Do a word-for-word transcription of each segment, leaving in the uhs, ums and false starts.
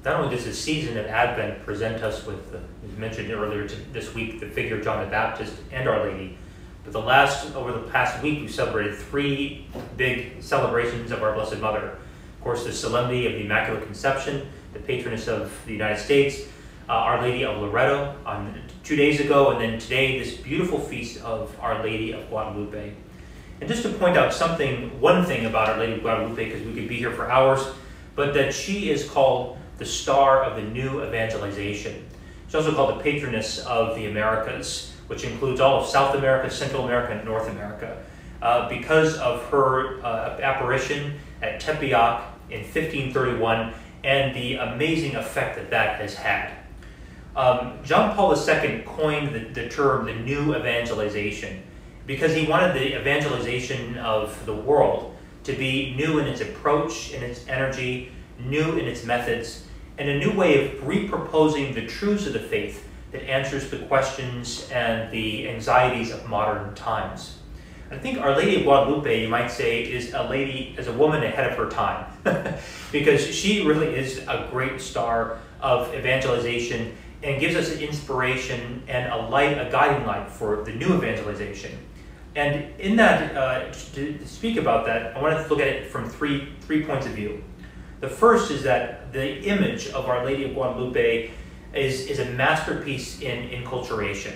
not only does the season of Advent present us with, the, as mentioned earlier this week, the figure of John the Baptist and Our Lady, but the last, over the past week, we celebrated three big celebrations of our Blessed Mother. Of course, the Solemnity of the Immaculate Conception, the patroness of the United States, uh, Our Lady of Loreto on two days ago, and then today, this beautiful feast of Our Lady of Guadalupe. And just to point out something, one thing about Our Lady of Guadalupe, because we could be here for hours, but that she is called the star of the new evangelization. She's also called the patroness of the Americas, which includes all of South America, Central America, and North America, uh, because of her uh, apparition at Tepeyac in fifteen thirty-one and the amazing effect that that has had. Um, John Paul the Second coined the, the term the new evangelization because he wanted the evangelization of the world to be new in its approach, in its energy, new in its methods, and a new way of reproposing the truths of the faith that answers the questions and the anxieties of modern times. I think Our Lady of Guadalupe, you might say, is a lady, is a woman ahead of her time, because she really is a great star of evangelization and gives us an inspiration and a light, a guiding light for the new evangelization. And in that, uh, to, to speak about that, I want to look at it from three, three points of view. The first is that the image of Our Lady of Guadalupe is, is a masterpiece in enculturation.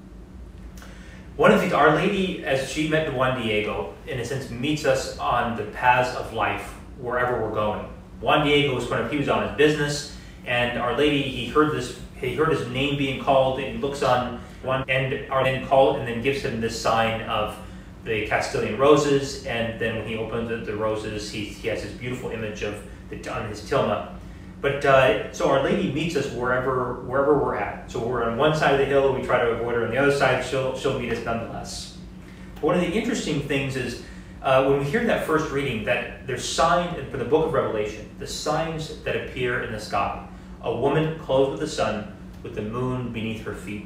One of the things, Our Lady, as she met Juan Diego, in a sense, meets us on the paths of life, wherever we're going. Juan Diego was when he was on his business, and Our Lady, he heard this, he heard his name being called, and he looks on one, and Our Lady called, and then gives him this sign of the Castilian roses, and then when he opens the, the roses, he, he has this beautiful image of the, on his tilma. But uh, so Our Lady meets us wherever wherever we're at. So we're on one side of the hill, we try to avoid her. On the other side, she'll she'll meet us nonetheless. But one of the interesting things is uh, when we hear that first reading, that there's sign for the Book of Revelation, the signs that appear in the sky: a woman clothed with the sun, with the moon beneath her feet.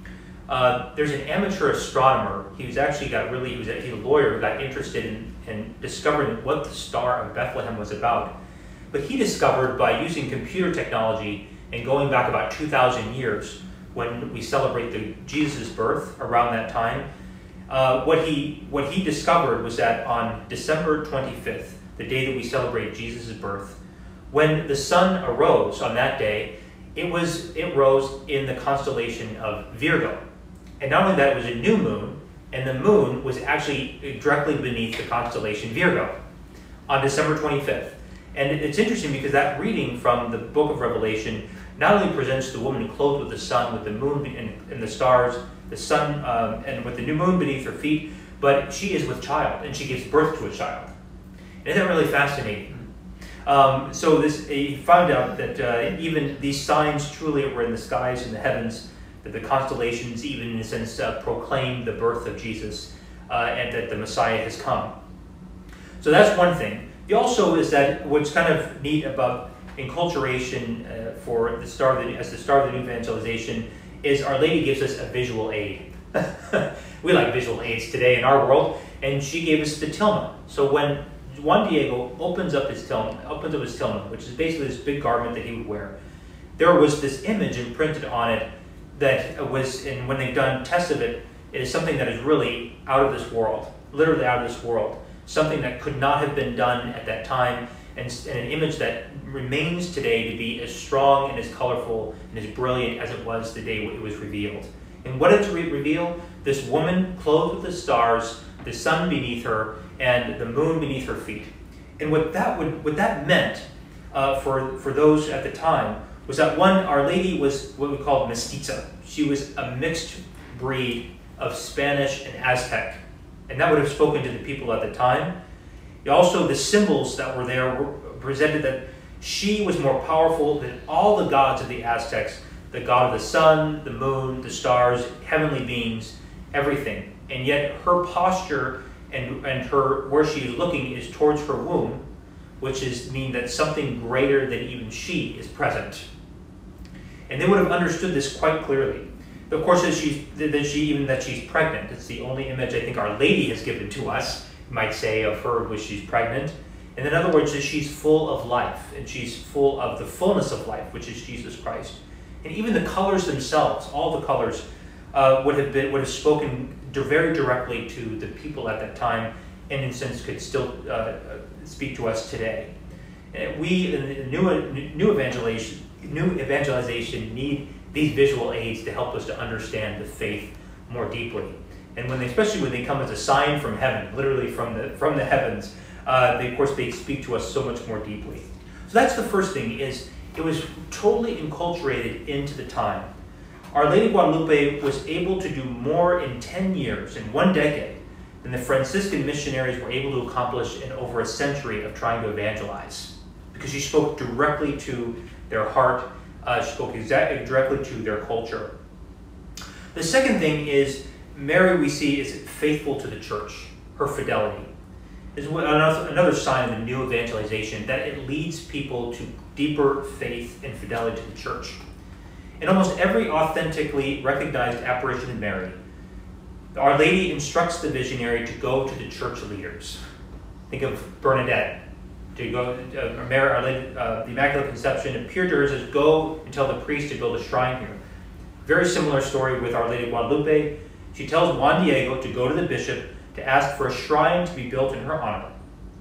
Uh, there's an amateur astronomer. He was actually got really he was a, he's a lawyer who got interested in, in discovering what the Star of Bethlehem was about. But he discovered by using computer technology and going back about two thousand years when we celebrate the Jesus' birth around that time, uh, what he what he discovered was that on December twenty-fifth, the day that we celebrate Jesus' birth, when the sun arose on that day, it was it rose in the constellation of Virgo. And not only that, it was a new moon, and the moon was actually directly beneath the constellation Virgo on December twenty-fifth. And it's interesting because that reading from the Book of Revelation not only presents the woman clothed with the sun, with the moon and, and the stars, the sun, um, and with the new moon beneath her feet, but she is with child, and she gives birth to a child. Isn't that really fascinating? Um, so this, he found out that uh, even these signs truly were in the skies and the heavens, that the constellations even in a sense uh, proclaim the birth of Jesus uh, and that the Messiah has come. So that's one thing. The also is that what's kind of neat about enculturation uh, for the star of the, as the star of the new evangelization is Our Lady gives us a visual aid. We like visual aids today in our world, and she gave us the tilma. So when Juan Diego opens up his tilma, opens up his tilma, which is basically this big garment that he would wear, there was this image imprinted on it that was, and when they've done tests of it, it is something that is really out of this world, literally out of this world. Something that could not have been done at that time, and, and an image that remains today to be as strong and as colorful and as brilliant as it was the day it was revealed. And what did it re reveal? This woman clothed with the stars, the sun beneath her, and the moon beneath her feet. And what that would, what that meant uh, for for those at the time was that one, Our Lady was what we call mestiza. She was a mixed breed of Spanish and Aztec. And that would have spoken to the people at the time. Also, the symbols that were there were presented that she was more powerful than all the gods of the Aztecs, the god of the sun, the moon, the stars, heavenly beings, everything. And yet her posture and, and her where she is looking is towards her womb, which is mean that something greater than even she is present. And they would have understood this quite clearly. Of course, that she's, that she, even that she's pregnant. It's the only image I think Our Lady has given to us, you might say, of her when she's pregnant. And And in other words, that she's full of life, and she's full of the fullness of life, which is Jesus Christ. And even the colors themselves, all the colors, uh, would have been would have spoken very directly to the people at that time, and in a sense could still uh, speak to us today. And we in the new new evangelization new evangelization need these visual aids to help us to understand the faith more deeply. And when they, especially when they come as a sign from heaven, literally from the from the heavens, uh, they, of course they speak to us so much more deeply. So that's the first thing, is it was totally enculturated into the time. Our Lady Guadalupe was able to do more in ten years, in one decade, than the Franciscan missionaries were able to accomplish in over a century of trying to evangelize. Because she spoke directly to their heart, uh, she spoke exactly directly to their culture. The second thing is, Mary, we see, is faithful to the church. Her fidelity is another sign of the new evangelization, that it leads people to deeper faith and fidelity to the church. In almost every authentically recognized apparition of Mary, Our Lady instructs the visionary to go to the church leaders. Think of Bernadette. To go, uh, Mary, Our Lady, uh, the Immaculate Conception appeared to her as go and tell the priest to build a shrine here. Very similar story with Our Lady Guadalupe. She tells Juan Diego to go to the bishop to ask for a shrine to be built in her honor.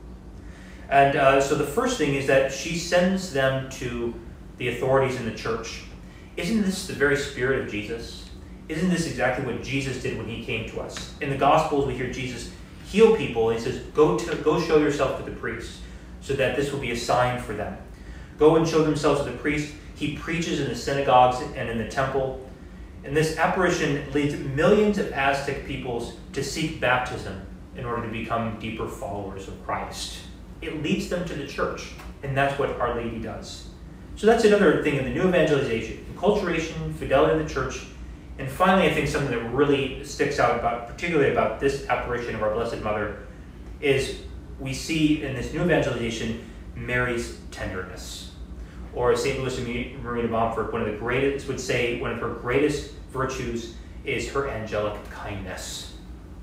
And uh, so the first thing is that she sends them to the authorities in the church. Isn't this the very spirit of Jesus? Isn't this exactly what Jesus did when he came to us? In the Gospels, we hear Jesus heal people. He says, go, to, go show yourself to the priest, so that this will be a sign for them. Go and show themselves to the priest. He preaches in the synagogues and in the temple. And this apparition leads millions of Aztec peoples to seek baptism in order to become deeper followers of Christ. It leads them to the church, and that's what Our Lady does. So that's another thing in the new evangelization: enculturation, fidelity to the church, and finally, I think something that really sticks out about, particularly about this apparition of our Blessed Mother, is we see in this new evangelization Mary's tenderness. Or as Saint Louis Marie de Montfort, one of the greatest, would say one of her greatest virtues is her angelic kindness.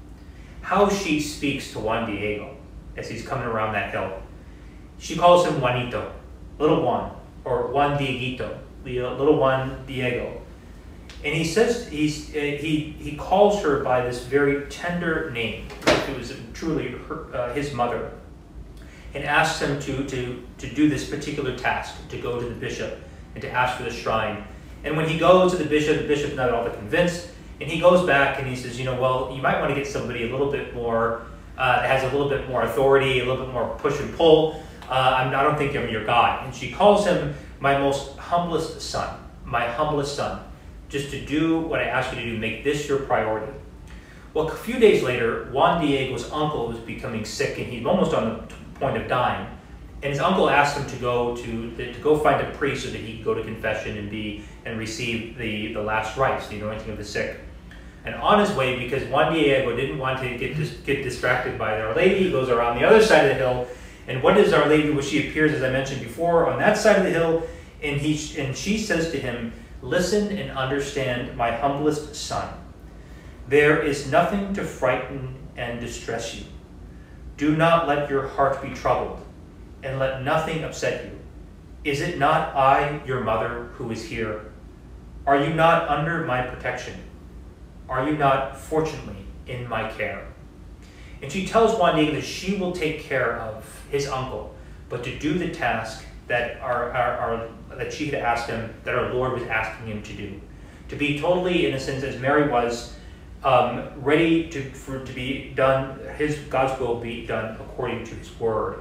How she speaks to Juan Diego as he's coming around that hill. She calls him Juanito, little Juan, or Juan Dieguito, little Juan Diego. And he says, he's, uh, he, he calls her by this very tender name, like it was truly her, uh, his mother, and asks him to, to, to do this particular task, to go to the bishop and to ask for the shrine. And when he goes to the bishop, the bishop's not at all convinced, and he goes back and he says, you know, well, you might want to get somebody a little bit more, uh, that has a little bit more authority, a little bit more push and pull. Uh, I'm, I don't think I'm your guy. And she calls him my most humblest son, my humblest son, just to do what I ask you to do, make this your priority. Well, a few days later, Juan Diego's uncle was becoming sick, and he's almost on the point of dying. And his uncle asked him to go to to go find a priest so that he could go to confession and be and receive the, the last rites, the anointing of the sick. And on his way, because Juan Diego didn't want to get dis, get distracted by Our Lady, he goes around the other side of the hill. And what does Our Lady, well, she appears, as I mentioned before, on that side of the hill, and he and she says to him, "Listen and understand, my humblest son. There is nothing to frighten and distress you. Do not let your heart be troubled, and let nothing upset you. Is it not I, your mother, who is here? Are you not under my protection? Are you not, fortunately, in my care?" And she tells Juan Diego that she will take care of his uncle, but to do the task that our, our, our that she had asked him, that our Lord was asking him to do. To be totally, in a sense, as Mary was, um, ready to for to be done, his God's will be done according to his word.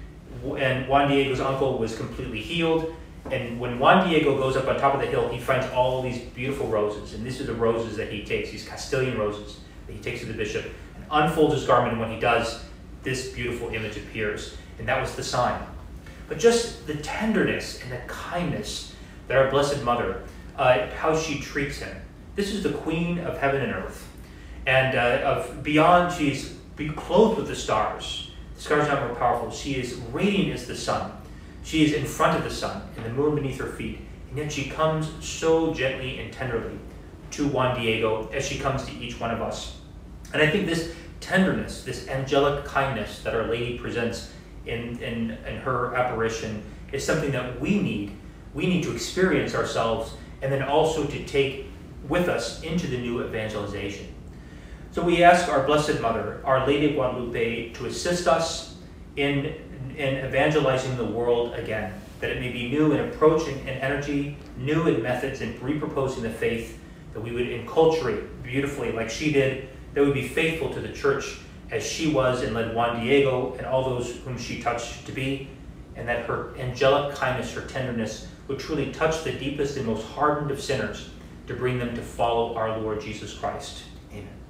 And Juan Diego's uncle was completely healed. And when Juan Diego goes up on top of the hill, he finds all these beautiful roses. And these are the roses that he takes, these Castilian roses that he takes to the bishop, and unfolds his garment. And when he does, this beautiful image appears. And that was the sign. But just the tenderness and the kindness that our Blessed Mother, uh, how she treats him. This is the Queen of heaven and earth. And uh, of beyond, she's clothed with the stars. The stars are not more powerful. She is radiant as the sun. She is in front of the sun, and the moon beneath her feet. And yet she comes so gently and tenderly to Juan Diego as she comes to each one of us. And I think this tenderness, this angelic kindness that Our Lady presents in, in, in her apparition is something that we need. We need to experience ourselves and then also to take with us into the new evangelization. So we ask our Blessed Mother, Our Lady of Guadalupe, to assist us in, in evangelizing the world again, that it may be new in approach and, and energy, new in methods in reproposing the faith, that we would enculturate beautifully like she did, that we would be faithful to the church as she was and led Juan Diego and all those whom she touched to be, and that her angelic kindness, her tenderness, would truly touch the deepest and most hardened of sinners to bring them to follow our Lord Jesus Christ. Amen.